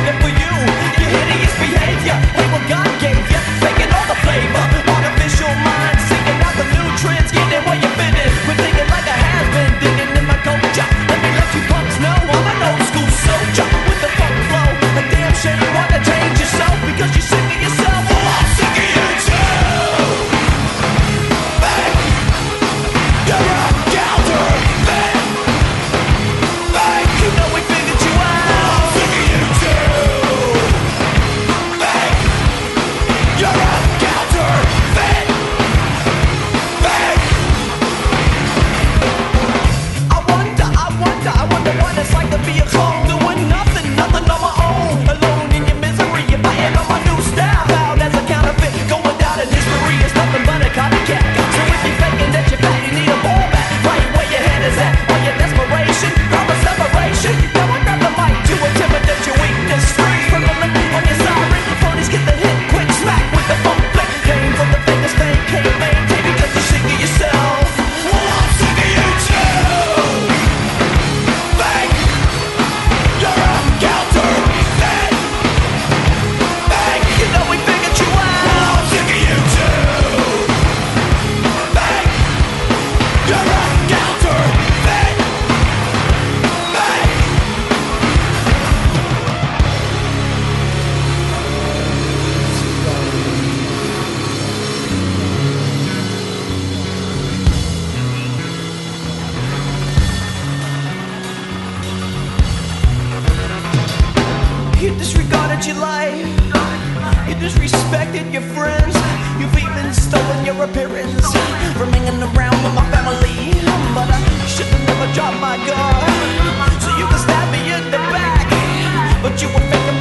living for you. Your hideous behavior ain't what God gave you. Faking all the flavor, artificial mind, seeking out the new trends, getting where you fit in. We're thinking like a has-been, digging in my culture. Let me let you punks know I'm an old school soldier with the funk flow. A damn shame you wanna change yourself because you're sick of yourself. Well, I'm sick of you too. Hey, you're a counterfeit. Hey, you know we figured you out. Well, I'm sick of you too. Hey, you're a counterfeit. Hey, I wonder what it's like to be a clone, doing nothing on my own, alone in your misery. You're biting on my new style, out as a counterfeit, going down in history. It's nothing but a copycat. So if you're faking that you're fat, you need a fallback. Right where your head is at, or your desperation, from a separation. Now I grab the mic to intimidate your weakness. Freeze from the lip on your siren. Ponies get the hit, quick smack with the funk flick. Came from the fakest thing, can't maintain because you're sick of yourself. Well, I'm sick of you too. Fake, you're a counterfeit. Fake, you know we figured you out. Well, I'm sick of you too. Fake, you're a counterfeit. Fake. You disregarded your life. You disrespected your friends. You've even stolen your appearance from hanging around with my family. But I should have never dropped my guard, so you can stab me in the back. But you were faking